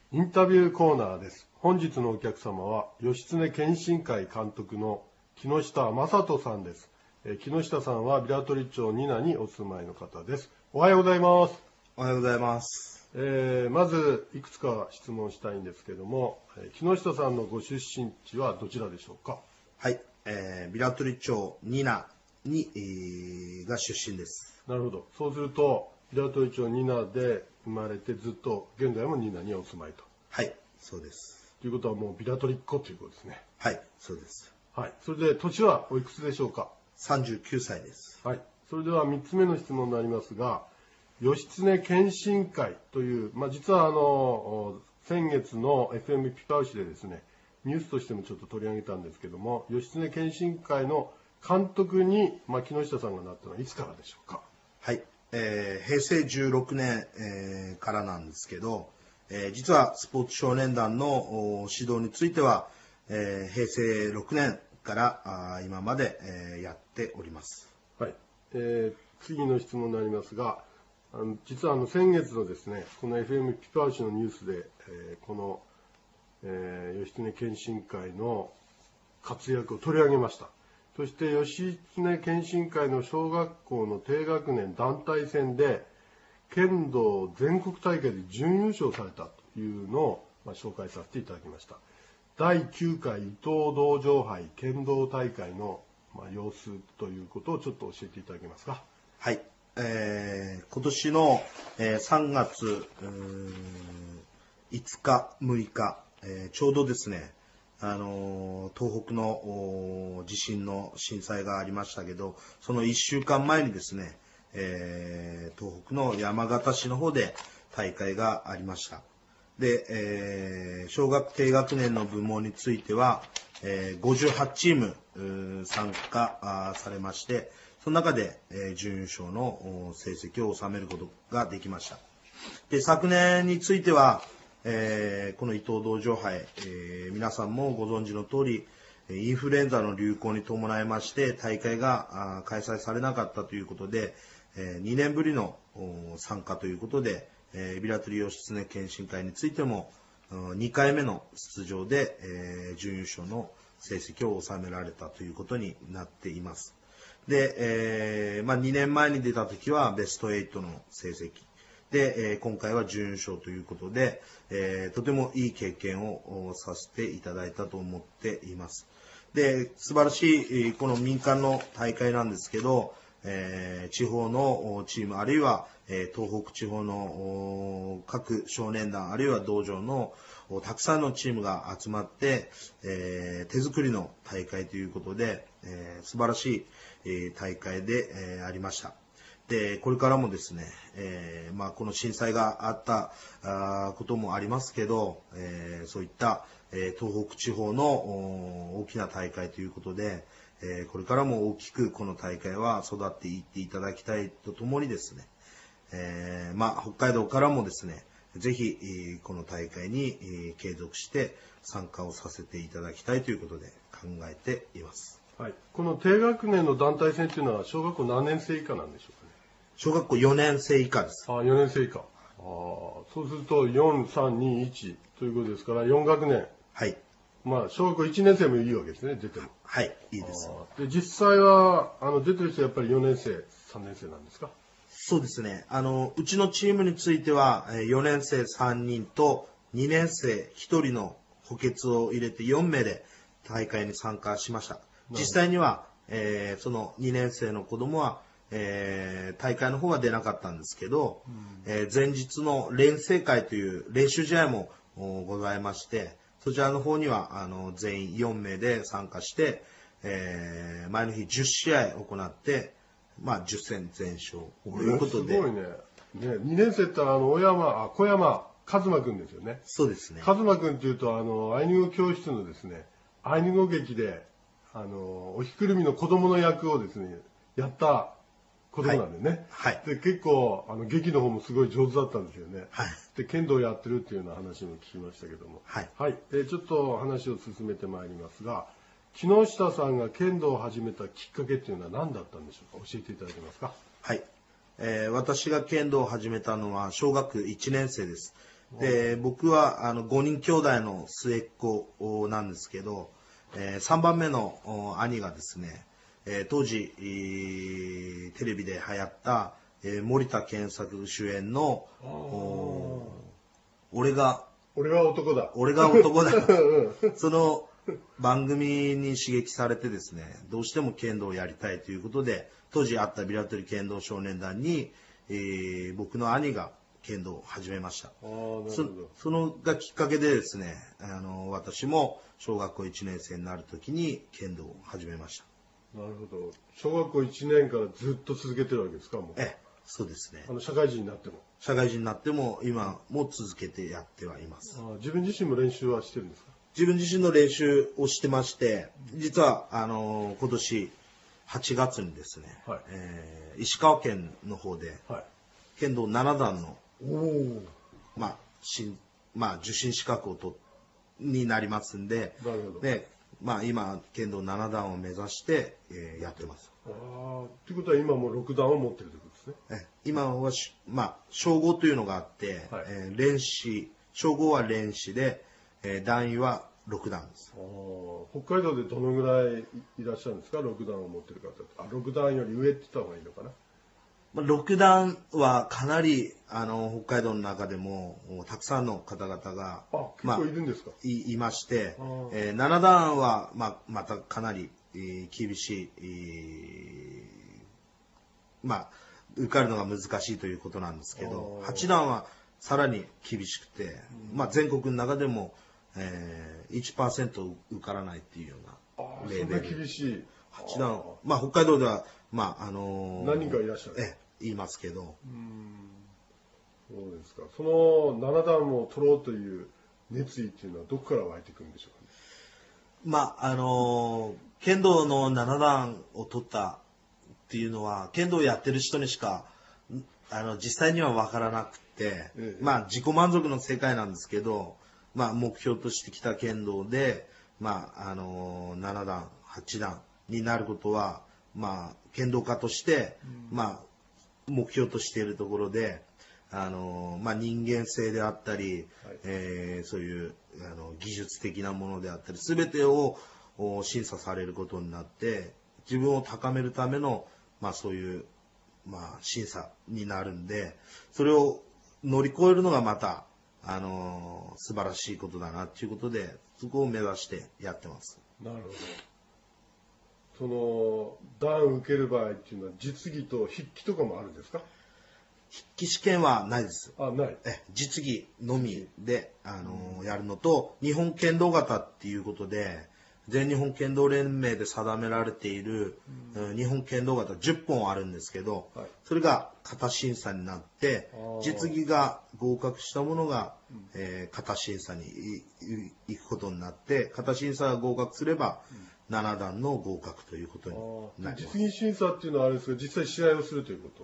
インタビューコーナーです。本日のお客様は、義経健診会監督の木下正人さんです。木下さんは平取町仁名にお住まいの方です。おはようございます。 おはようございます。 まず、いくつか質問したいんですけども、木下さんのご出身地はどちらでしょうか？ はい、平取町仁名に、が出身です。 なるほど。そうすると、平取町仁名で生まれてずっと現在も仁名にお住まいと。 はい、そうです。 ということはもう平取っ子ということですね。 はい、そうです。 はい。それで、年はおいくつでしょうか 39歳です。 はい。それでは3つ目の質問になりますが、義経健診会という、実は先月の FM ピパウシでですね、ニュースとしてもちょっと取り上げたんですけども、義経健診会の監督に、木下さんがなったのはいつからでしょうか？ はい、平成16年、からなんですけど、実はスポーツ少年団の指導については、平成6年から今まで、やっております。 はい。次の質問になりますが、実は先月のですね、この FM ピパウシのニュースで、この、義経健診会の活躍を取り上げました。そして義経健診会の小学校の低学年団体戦で剣道全国大会で準優勝されたというのを紹介させていただきました。第9回伊東道場杯剣道大会の様子ということをちょっと教えていただけますか？ はい、今年の、3月5日6日、ちょうどですね、東北の地震の震災がありましたけど、その1週間前にですね、東北の山形市の方で大会がありました。で、小学低学年の部門については、58チーム参加されまして、その中で、準優勝の成績を収めることができました。で、昨年については、この伊東道場杯、皆さんもご存知の通り、インフルエンザの流行に伴いまして大会が開催されなかったということで、2年ぶりの参加ということで、平取義経健診会についても2回目の出場で、準優勝の成績を収められたということになっています。で、2年前に出た時はベスト8の成績で、今回は準優勝ということで、とてもいい経験をさせていただいたと思っています。で、素晴らしいこの民間の大会なんですけど、地方のチームあるいは東北地方の各少年団あるいは道場のたくさんのチームが集まって、手作りの大会ということで、素晴らしい大会でありました。で、これからもですね、この震災があったこともありますけど、そういった東北地方の大きな大会ということで、これからも大きくこの大会は育っていっていただきたいとともにですね、北海道からもですね、ぜひこの大会に継続して参加をさせていただきたいということで考えています。 はい。この低学年の団体戦というのは小学校何年生以下なんでしょうかね？ 小学校4年生以下です。 4年生以下。そうすると4、3、2、1ということですから4学年。 はい。 小学校1年生もいいわけですね、出ても。 はい、いいです。 で、実際は出てる人はやっぱり4年生、3年生なんですか？ そうですね。うちのチームについては、4年生3人と2年生1人の補欠を入れて4名で大会に参加しました。実際には、その2年生の子供は、大会の方は出なかったんですけど、前日の練成会という練習試合もございまして、そちらの方には全員4名で参加して、前の日10試合行って、10戦全勝ということで。 すごいね。2年生って小山和真君ですよね。 そうですね。 和真君っていうとアイヌ語教室のですね、アイヌ語劇でおひくるみの子供の役をですねやった子供なんでね。 はい。 で結構劇の方もすごい上手だったんですよね。 はい。 で剣道やってるっていうような話も聞きましたけども。 はい。 はい。ちょっと話を進めてまいりますが、木下さんが剣道を始めたきっかけっていうのは何だったんでしょうか？教えていただけますか？ はい。私が剣道を始めたのは小学1年生です。 で、僕は5人兄弟の末っ子なんですけど、3番目の兄がですね、当時、テレビで流行った、森田健作主演の俺が男だ。 俺が男だ。その番組に刺激されてですね、どうしても剣道をやりたいということで、当時あったビラトリ剣道少年団に、僕の兄が剣道を始めました。そのがきっかけでですね、私も小学校1年生になるときに剣道を始めました。 なるほど。小学校1年からずっと続けてるわけですか、もう。 そうですね。 社会人になっても。 社会人になっても今も続けてやってはいます。 自分自身も練習はしてるんですか？ 自分自身の練習をしてまして、実は今年8月にですね、石川県の方で、剣道7段の、受診資格をになりますんで、で、今剣道7段を目指して、やってます。 ということは今も6段を持ってるということですね。 今は称号というのがあって、連士、称号は連士で、段位は6段です。 北海道でどのぐらいいらっしゃるんですか、6段を持ってる方。6段より上って言った方がいいのかな。 6段はかなり北海道の中でもたくさんの方々が結構いるんですか？ いまして、7段はまたかなり厳しい、受かるのが難しいということなんですけど、8段はさらに厳しくて、全国の中でも、1% 受からないっていうようなレベル。そんな厳しい。 8段、北海道では、何人かいらっしゃる。 言いますけど。 そうですか。その7段を取ろうという熱意っていうのはどこから湧いてくるんでしょうかね。 剣道の7段を取ったっていうのは、剣道をやってる人にしか、実際には分からなくて、自己満足の世界なんですけど、目標としてきた剣道で、7段、8段になることは、剣道家として、目標としているところで、人間性であったり、そういう技術的なものであったり、すべてを審査されることになって、自分を高めるための、そういう、審査になるんで、それを乗り越えるのがまた、素晴らしいことだなっていうことで、そこを目指してやってます。 なるほど。その段受ける場合っていうのは実技と筆記とかもあるんですか？ 筆記試験はないです。 ない。 実技のみで、やるのと、日本剣道型っていうことで、全日本剣道連盟で定められている、日本剣道型10本あるんですけど、それが型審査になって、実技が合格したものが、型審査に行くことになって、型審査が合格すれば、7段の合格ということになります。 実技審査っていうのはあれですが、実際試合をするということ？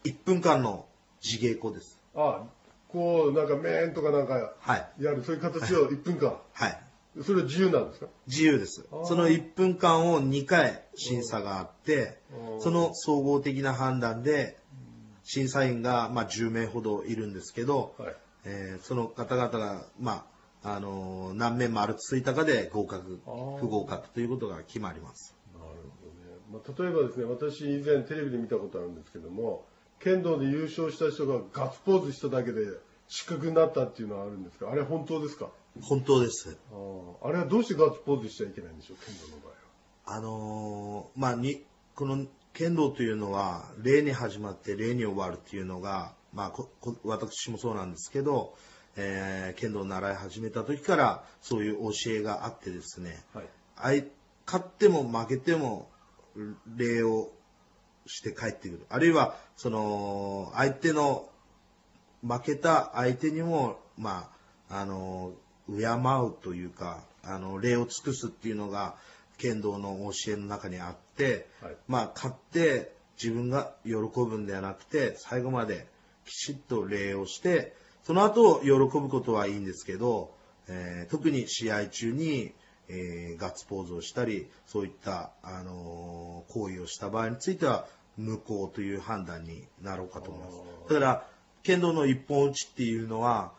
1分間の自稽古です。 こうなんか面とかなんかやる、そういう形を1分間。それは自由なんですか？ 自由です。その1分間を2回審査があって、その総合的な判断で、審査員が10名ほどいるんですけど、その方々が何面丸ついたかで合格、不合格ということが決まります。 なるほどね。例えばですね、私以前テレビで見たことあるんですけども、剣道で優勝した人がガッツポーズしただけで失格になったっていうのはあるんですか？あれは本当ですか？ 本当です。 あれはどうしてガッツポーズしちゃいけないんでしょう、剣道の場合は。 この剣道というのは、礼に始まって礼に終わるっていうのが、私もそうなんですけど、剣道を習い始めた時からそういう教えがあってですね、勝っても負けても礼をして帰ってくる、あるいはその負けた相手にも敬うというか礼を尽くすっていうのが剣道の教えの中にあって、勝って自分が喜ぶんではなくて最後まできちっと礼をしてその後喜ぶことはいいんですけど、特に試合中に、ガッツポーズをしたりそういった、行為をした場合については無効という判断になろうかと思います。だから剣道の一本打ちっていうのは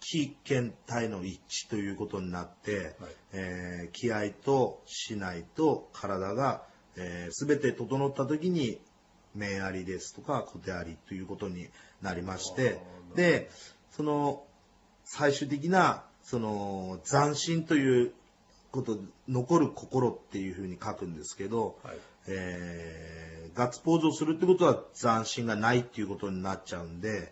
気剣体の一致ということになって、 はい、 気合と竹刀と体が、全て整った時に面ありですとか小手ありということになりまして、でその最終的なその斬新ということ残る心っていうふうに書くんですけど、 はい、 ガッツポーズをするってことは斬新がないっていうことになっちゃうんで、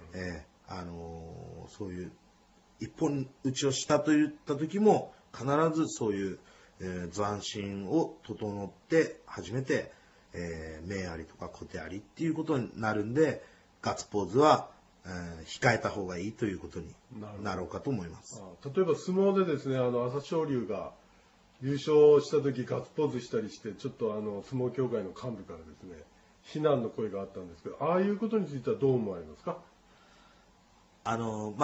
そういう一本打ちをしたといった時も必ずそういう、斬新を整って初めて、面ありとか小手ありっていうことになるんで、ガッツポーズは、控えた方がいいということになろうかと思います。 例えば相撲でですね、朝青龍が優勝した時ガッツポーズしたりして、ちょっと相撲協会の幹部からですね、非難の声があったんですけど、ああいうことについてはどう思われますか？ 相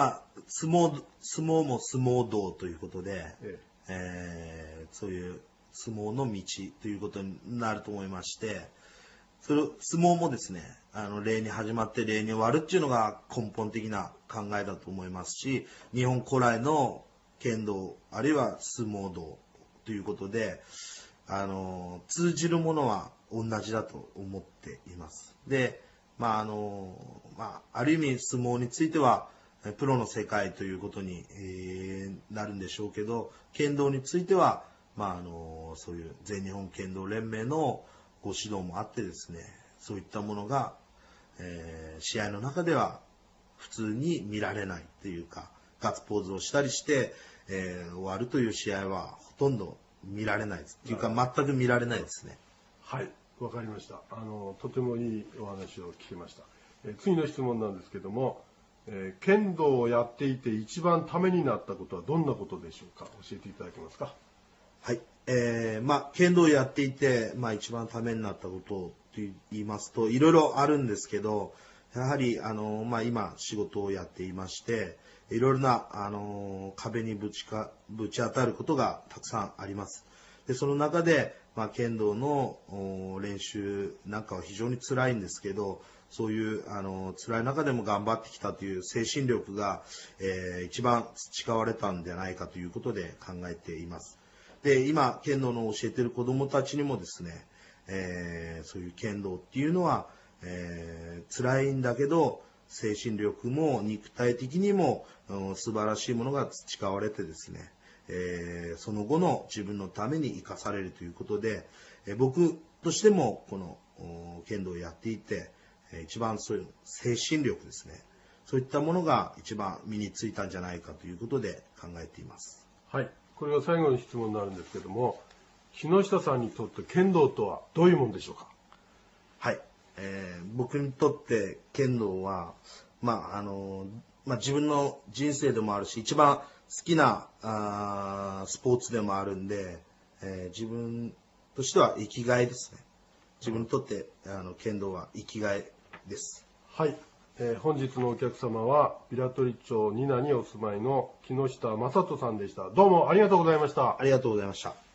撲も相撲道ということで、そういう相撲の道ということになると思いまして、相撲もですね、礼に始まって礼に終わるっていうのが根本的な考えだと思いますし、日本古来の剣道あるいは相撲道ということで、通じるものは同じだと思っています。で、ある意味相撲についてはプロの世界ということに、なるんでしょうけど、剣道については、そういう全日本剣道連盟のご指導もあってですね、そういったものが、試合の中では普通に見られないというか、ガッツポーズをしたりして、終わるという試合はほとんど見られないですっていうか、全く見られないですね。 はい、わかりました。とてもいいお話を聞きました。次の質問なんですけども、剣道をやっていて一番ためになったことはどんなことでしょうか？教えていただけますか？ はい、剣道をやっていて、一番ためになったことと言いますと、いろいろあるんですけど、やはり今仕事をやっていまして、いろいろな壁にぶち当たることがたくさんあります。でその中で、剣道の練習なんかは非常に辛いんですけど、そういう辛い中でも頑張ってきたという精神力が、一番培われたんじゃないかということで考えています。で今剣道の教えている子どもたちにもですね、そういう剣道っていうのは、辛いんだけど精神力も肉体的にも、素晴らしいものが培われてですね、その後の自分のために生かされるということで、僕としてもこの剣道をやっていて、一番そういう精神力ですね、そういったものが一番身についたんじゃないかということで考えています。 はい、これが最後の質問になるんですけども、木下さんにとって剣道とはどういうものでしょうか？ はい、僕にとって剣道は、自分の人生でもあるし、一番好きなスポーツでもあるんで、自分としては生きがいですね。自分にとって剣道は生きがいです。 はい、本日のお客様は平取町仁名にお住まいの木下正人さんでした。どうもありがとうございました。 ありがとうございました。